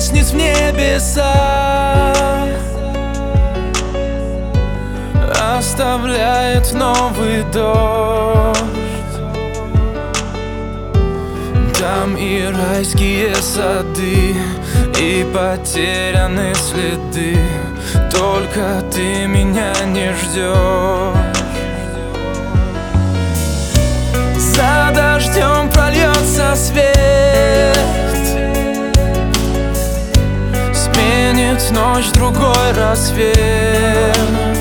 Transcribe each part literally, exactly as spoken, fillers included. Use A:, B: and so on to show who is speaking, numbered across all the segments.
A: лестниц в небеса оставляет новый дождь. Там и райские сады, и потеряны следы. Только ты меня не ждешь. За дождем прольется свет, сменит ночь другой рассвет.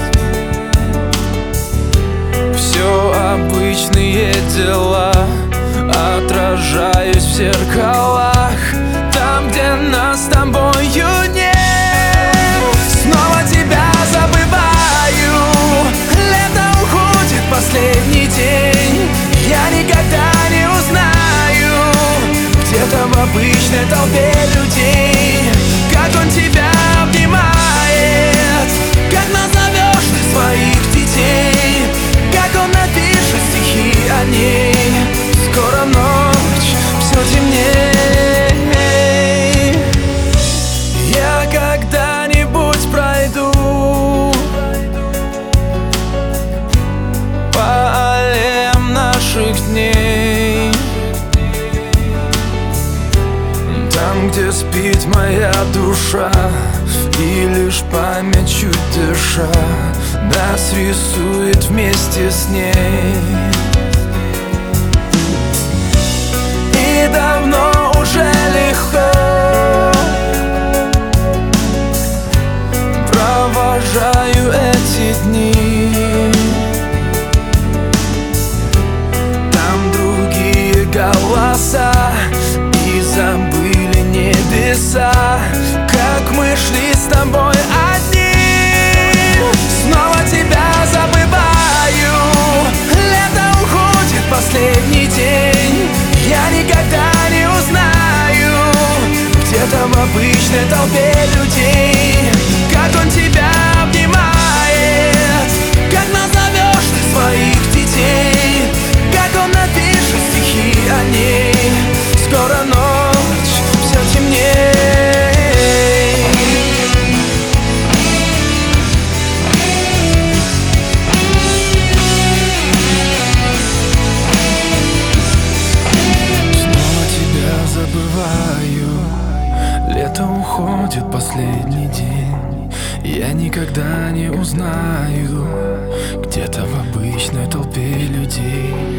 A: Все обычные дела, отражаюсь в зеркалах, там, где нас с тобою нет. Снова тебя забываю, лето уходит, последний день. Я никогда не узнаю где-то в обычной толпе людей, как он тебя обнимает, как назовешь ты своих детей, как он напишет стихи о ней. Скоро ночь, все темнее. Я когда-нибудь пройду по аллеям наших дней, там, где спит моя душа, и лишь память чуть дыша нас рисует вместе с ней. И давно уже легко провожаю эти дни. Там другие голоса, и забыли небеса, как мы шли с тобой одни. Снова тебя забываю, лето уходит, последний день. Я никогда не узнаю где-то в обычной толпе людей, как он тебя обнимает, как назовешь ты своих детей, как он напишет стихи о ней. Скоро ночь, все темнее. Лето уходит, последний день. Я никогда не узнаю где-то в обычной толпе людей,